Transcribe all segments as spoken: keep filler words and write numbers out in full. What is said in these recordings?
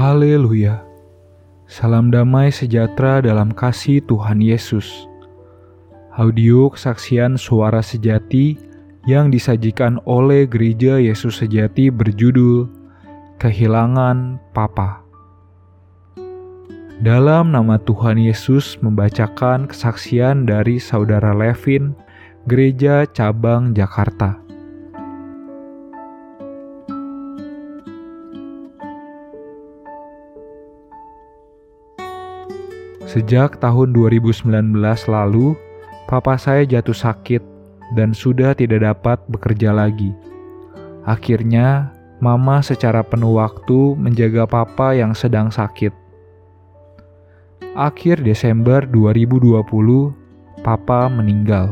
Haleluya. Salam damai sejahtera dalam kasih Tuhan Yesus. Audio kesaksian suara sejati yang disajikan oleh Gereja Yesus Sejati berjudul Kehilangan Papa. Dalam nama Tuhan Yesus membacakan kesaksian dari Saudara Levin, Gereja Cabang Jakarta. Sejak tahun dua ribu sembilan belas lalu, papa saya jatuh sakit dan sudah tidak dapat bekerja lagi. Akhirnya, mama secara penuh waktu menjaga papa yang sedang sakit. Akhir Desember dua ribu dua puluh, papa meninggal.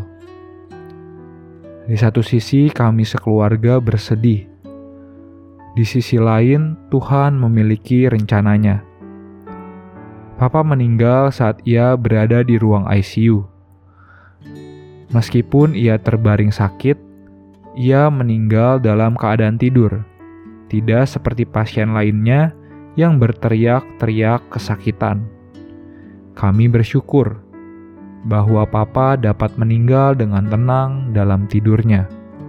Di satu sisi kami sekeluarga bersedih. Di sisi lain, Tuhan memiliki rencananya. Papa meninggal saat ia berada di ruang I C U. Meskipun ia terbaring sakit, ia meninggal dalam keadaan tidur. Tidak seperti pasien lainnya yang berteriak-teriak kesakitan. Kami bersyukur bahwa Papa dapat meninggal dengan tenang dalam tidurnya.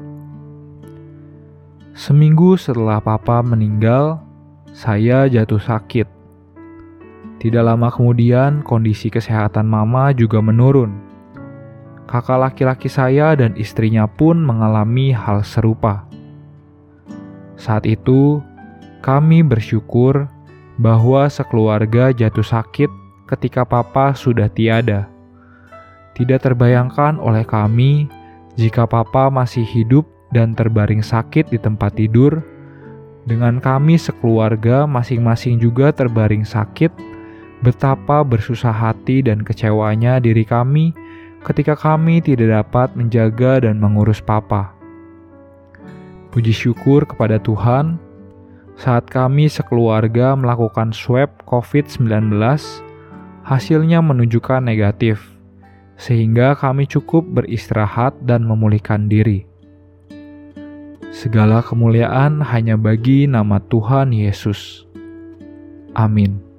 Seminggu setelah Papa meninggal, saya jatuh sakit. Tidak lama kemudian, kondisi kesehatan Mama juga menurun. Kakak laki-laki saya dan istrinya pun mengalami hal serupa. Saat itu, kami bersyukur bahwa sekeluarga jatuh sakit ketika Papa sudah tiada. Tidak terbayangkan oleh kami jika Papa masih hidup dan terbaring sakit di tempat tidur, dengan kami sekeluarga masing-masing juga terbaring sakit. Betapa bersusah hati dan kecewanya diri kami ketika kami tidak dapat menjaga dan mengurus Papa. Puji syukur kepada Tuhan, saat kami sekeluarga melakukan swab covid sembilan belas, hasilnya menunjukkan negatif, sehingga kami cukup beristirahat dan memulihkan diri. Segala kemuliaan hanya bagi nama Tuhan Yesus. Amin.